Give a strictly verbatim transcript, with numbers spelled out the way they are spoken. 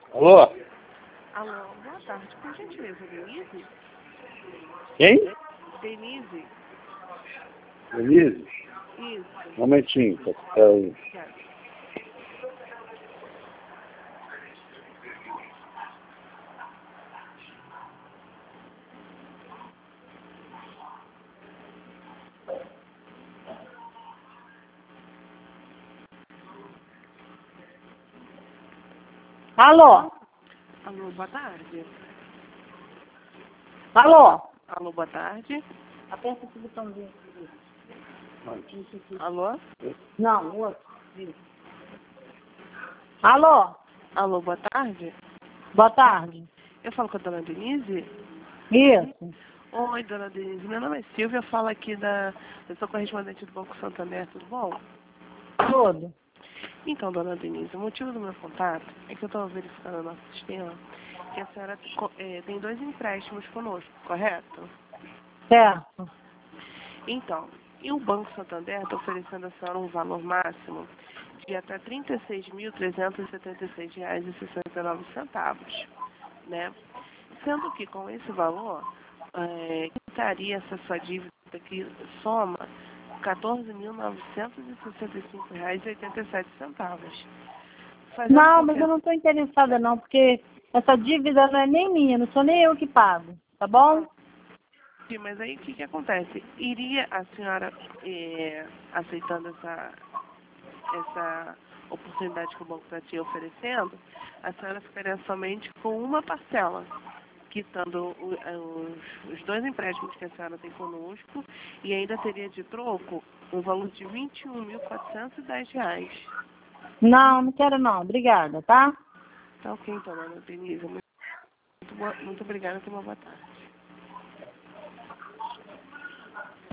Alô? Alô, boa tarde. Por gentileza, Denise? Quem? Denise? Denise? Isso. Um momentinho, tá tá aí. Quero. Alô? Alô, boa tarde. Alô? Alô, boa tarde. Aperta esse botãozinho. Alô? Não, o outro. Alô? Alô, boa tarde. Boa tarde. Eu falo com a dona Denise? Isso. Oi, dona Denise. Meu nome é Silvia. Eu falo aqui da... Eu sou correspondente do Banco Santander, tudo bom? Tudo. Então, dona Denise, o motivo do meu contato é que eu estava verificando no nosso sistema que a senhora co- eh, tem dois empréstimos conosco, correto? Certo. Então, e o Banco Santander está oferecendo a senhora um valor máximo de até trinta e seis mil trezentos e setenta e seis reais e sessenta e nove centavos, né? Sendo que com esse valor, é, quitaria essa sua dívida que soma quatorze mil novecentos e sessenta e cinco reais e oitenta e sete centavos. Fazendo Não, com mas que... eu não estou interessada não, porque essa dívida não é nem minha, não sou nem eu que pago, tá bom? Sim, mas aí o que, que acontece? Iria a senhora, é, aceitando essa, essa oportunidade que o banco está te oferecendo, a senhora ficaria somente com uma parcela, quitando o- os, os dois empréstimos que a senhora tem conosco, e ainda teria de troco um valor de vinte e um mil quatrocentos e dez reais. Não, não quero não, obrigada, tá? Tá ok, então, dona Denise. Muito, boa, muito obrigada e uma boa tarde.